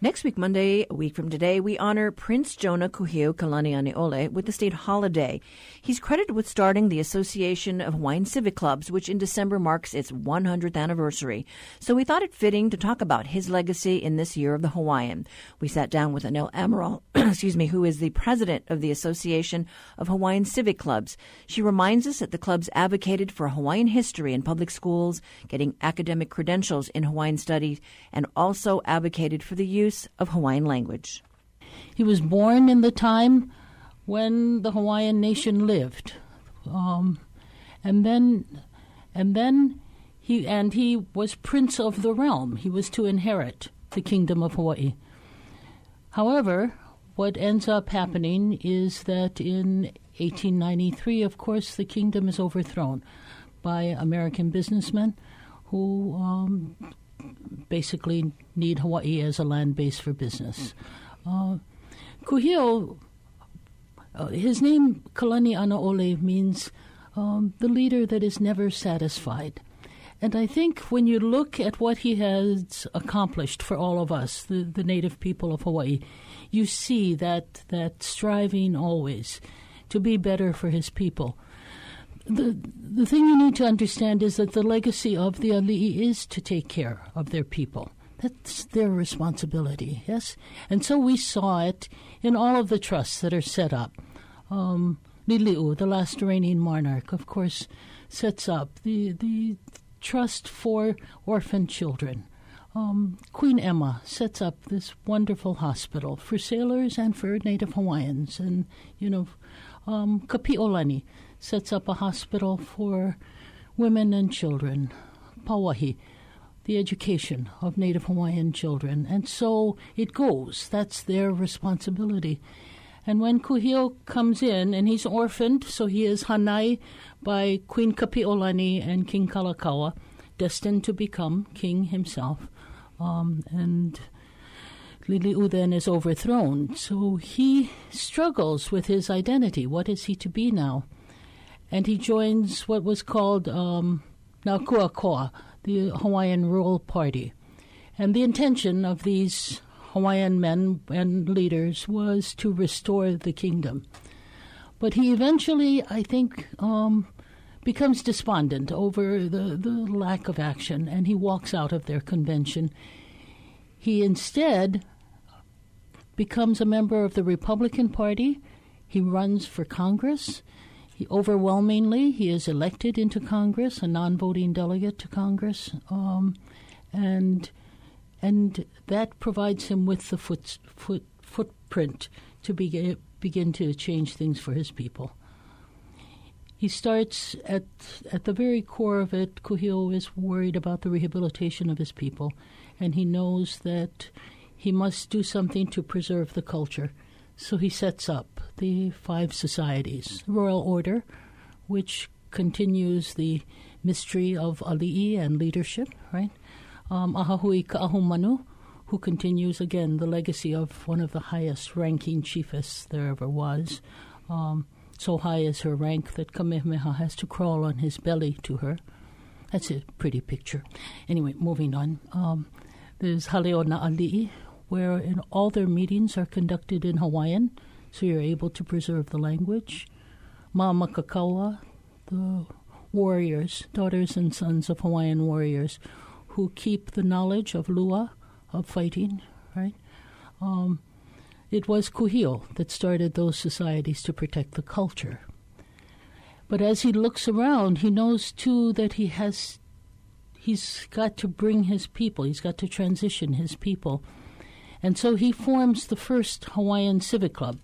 Next week, Monday, a week from today, we honor Prince Jonah Kuhio Kalanianiole with the state holiday. He's credited with starting the Association of Hawaiian Civic Clubs, which in December marks its 100th anniversary. So we thought it fitting to talk about his legacy in this year of the Hawaiian. We sat down with Anil Amaral, who is the president of the Association of Hawaiian Civic Clubs. She reminds us that the clubs advocated for Hawaiian history in public schools, getting academic credentials in Hawaiian studies, and also advocated for the use of Hawaiian language. He was born in the time when the Hawaiian nation lived, and then he was prince of the realm. He was to inherit the kingdom of Hawaii. However, what ends up happening is that in 1893, of course, the kingdom is overthrown by American businessmen who basically need Hawaii as a land base for business. Kuhio, his name Kalanianiole means the leader that is never satisfied. And I think when you look at what he has accomplished for all of us, the native people of Hawaii, you see that striving always to be better for his people. The thing you need to understand is that the legacy of the ali'i is to take care of their people. That's their responsibility, yes? And so we saw it in all of the trusts that are set up. Lili'u, the last reigning monarch, of course, sets up the trust for orphan children. Queen Emma sets up this wonderful hospital for sailors and for Native Hawaiians. And, Kapi'olani sets up a hospital for women and children. Pauahi, the education of Native Hawaiian children. And so it goes. That's their responsibility. And when Kuhio comes in, and he's orphaned, so he is hanai by Queen Kapi'olani and King Kalakaua, destined to become king himself. And Lili'u then is overthrown. So he struggles with his identity. What is he to be now? And he joins what was called Naukuakoa, the Hawaiian Rural Party. And the intention of these Hawaiian men and leaders was to restore the kingdom. But he eventually, I think, becomes despondent over the lack of action, and he walks out of their convention. He instead becomes a member of the Republican Party. He runs for Congress. Overwhelmingly, he is elected into Congress, a non-voting delegate to Congress, and that provides him with the footprint to begin to change things for his people. He starts at the very core of it. Kuhio is worried about the rehabilitation of his people, and he knows that he must do something to preserve the culture. So he sets up the 5 societies. The Royal Order, which continues the mystery of ali'i and leadership, right? Ahahui Ka'ahumanu, who continues, again, the legacy of one of the highest-ranking chiefess there ever was. So high is her rank that Kamehameha has to crawl on his belly to her. That's a pretty picture. Anyway, moving on. There's Haleona Ali'i, where all their meetings are conducted in Hawaiian, so you're able to preserve the language. Ma'amakakaua, the warriors, daughters and sons of Hawaiian warriors, who keep the knowledge of lua, of fighting, right? It was Kuhio that started those societies to protect the culture. But as he looks around, he knows, too, that he's got to bring his people, he's got to transition his people. And so he forms the first Hawaiian Civic Club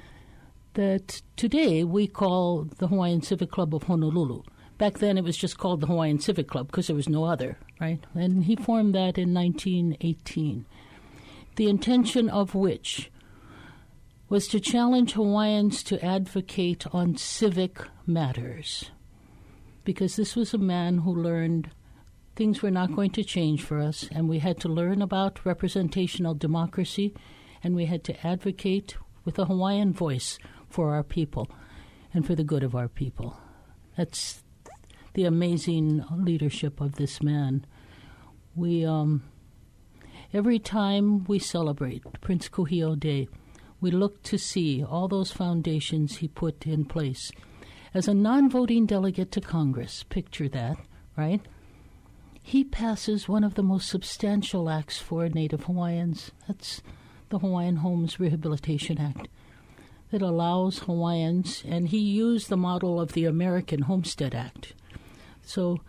that today we call the Hawaiian Civic Club of Honolulu. Back then it was just called the Hawaiian Civic Club because there was no other, right? And he formed that in 1918, the intention of which was to challenge Hawaiians to advocate on civic matters, because this was a man who learned things were not going to change for us, and we had to learn about representational democracy, and we had to advocate with a Hawaiian voice for our people and for the good of our people. That's the amazing leadership of this man. every time we celebrate Prince Kuhio Day, we look to see all those foundations he put in place. As a non-voting delegate to Congress, picture that, right? He passes one of the most substantial acts for Native Hawaiians. That's the Hawaiian Homes Rehabilitation Act that allows Hawaiians, and he used the model of the American Homestead Act. So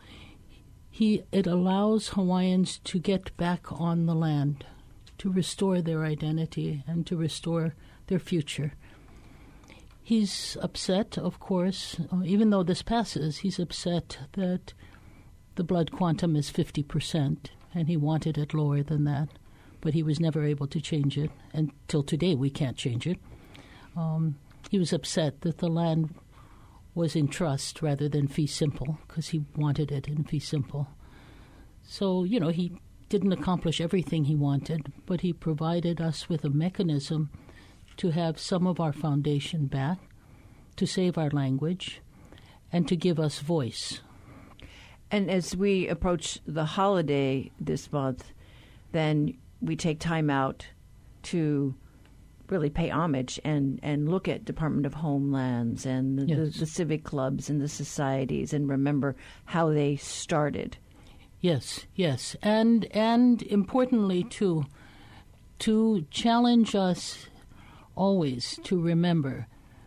it allows Hawaiians to get back on the land, to restore their identity and to restore their future. He's upset, of course, even though this passes, he's upset that the blood quantum is 50%, and he wanted it lower than that, but he was never able to change it. And till today, we can't change it. He was upset that the land was in trust rather than fee simple, because he wanted it in fee simple. So, he didn't accomplish everything he wanted, but he provided us with a mechanism to have some of our foundation back, to save our language, and to give us voice. And as we approach the holiday this month, then we take time out to really pay homage and look at Department of Homelands and the civic clubs and the societies and remember how they started. Yes. And importantly, too, to challenge us always to remember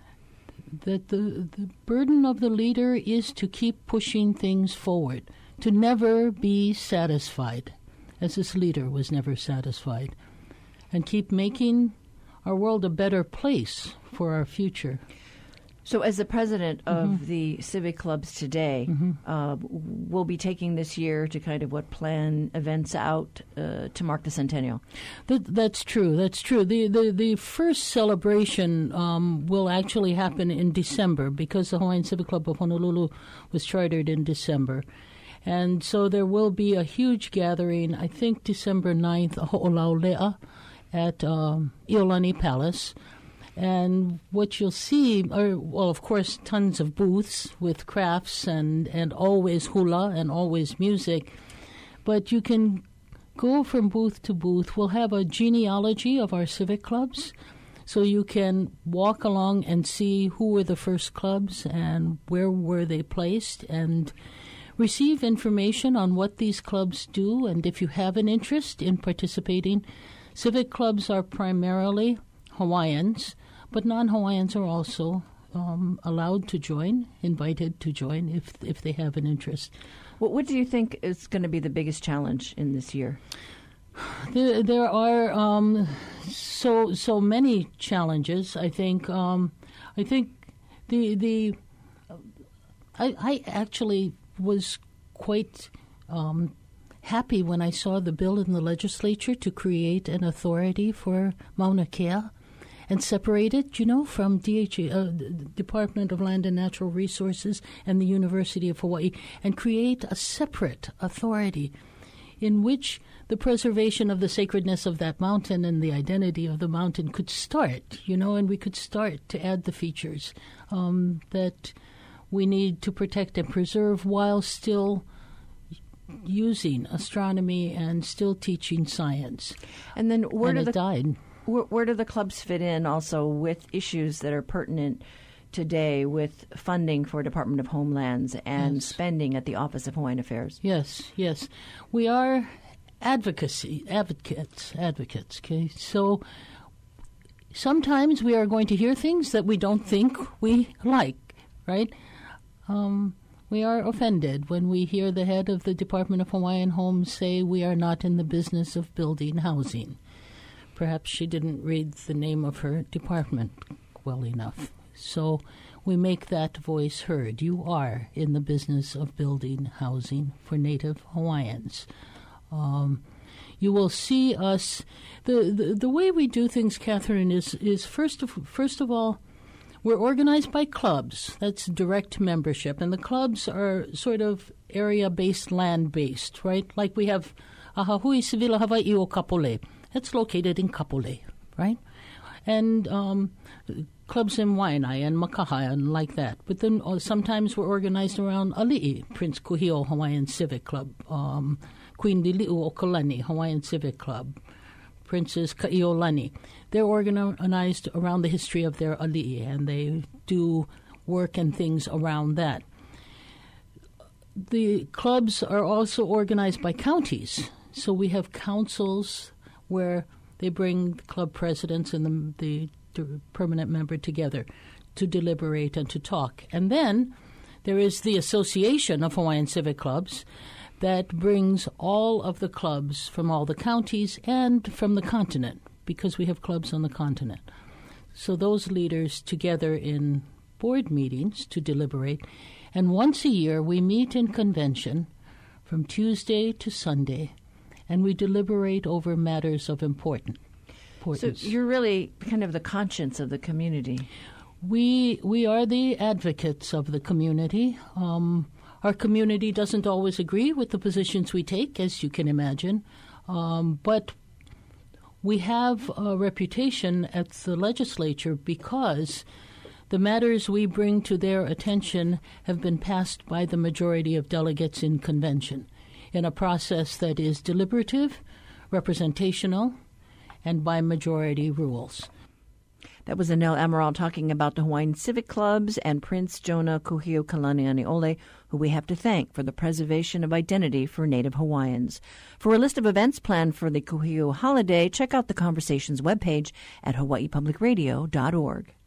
that the burden of the leader is to keep pushing things forward, to never be satisfied, as this leader was never satisfied, and keep making our world a better place for our future. So as the president of the civic clubs today, we'll be taking this year to kind of plan events out to mark the centennial. That's true. The first celebration will actually happen in December, because the Hawaiian Civic Club of Honolulu was chartered in December. And so there will be a huge gathering, I think December 9th, Ho'olaulea, at Iolani Palace. And what you'll see are, well, of course, tons of booths with crafts and always hula and always music. But you can go from booth to booth. We'll have a genealogy of our civic clubs, so you can walk along and see who were the first clubs and where were they placed, and receive information on what these clubs do. And if you have an interest in participating, civic clubs are primarily Hawaiians, but non-Hawaiians are also allowed to join, invited to join if they have an interest. What do you think is going to be the biggest challenge in this year? There are so many challenges. I think I actually was quite happy when I saw the bill in the legislature to create an authority for Mauna Kea and separate it, from Department of Land and Natural Resources and the University of Hawaii, and create a separate authority in which the preservation of the sacredness of that mountain and the identity of the mountain could start, and we could start to add the features that we need to protect and preserve while still using astronomy and still teaching science. And then where do the clubs fit in also with issues that are pertinent today with funding for Department of Homelands and spending at the Office of Hawaiian Affairs? Yes. We are advocates, okay? So sometimes we are going to hear things that we don't think we like, right? We are offended when we hear the head of the Department of Hawaiian Homes say we are not in the business of building housing. Perhaps she didn't read the name of her department well enough. So we make that voice heard. You are in the business of building housing for Native Hawaiians. You will see us. The way we do things, Catherine, is first of all, we're organized by clubs. That's direct membership. And the clubs are sort of area-based, land-based, right? Like we have Ahahui Sivila Hawaii o Kapolei. That's located in Kapolei, right? And clubs in Waianae and Makaha and like that. But then sometimes we're organized around Ali'i, Prince Kuhio Hawaiian Civic Club, Queen Liliuokalani Hawaiian Civic Club, Princess Ka'iolani. They're organized around the history of their ali'i, and they do work and things around that. The clubs are also organized by counties, so we have councils where they bring the club presidents and the permanent member together to deliberate and to talk. And then there is the Association of Hawaiian Civic Clubs that brings all of the clubs from all the counties and from the continent, because we have clubs on the continent. So those leaders together in board meetings to deliberate. And once a year we meet in convention from Tuesday to Sunday, and we deliberate over matters of importance. So you're really kind of the conscience of the community. We are the advocates of the community. Our community doesn't always agree with the positions we take, as you can imagine, but we have a reputation at the legislature because the matters we bring to their attention have been passed by the majority of delegates in convention in a process that is deliberative, representational, and by majority rules. That was Anel Amaral talking about the Hawaiian Civic Clubs and Prince Jonah Kuhio-Kalaniani'ole, who we have to thank for the preservation of identity for Native Hawaiians. For a list of events planned for the Kuhio holiday, check out the Conversations webpage at hawaiipublicradio.org.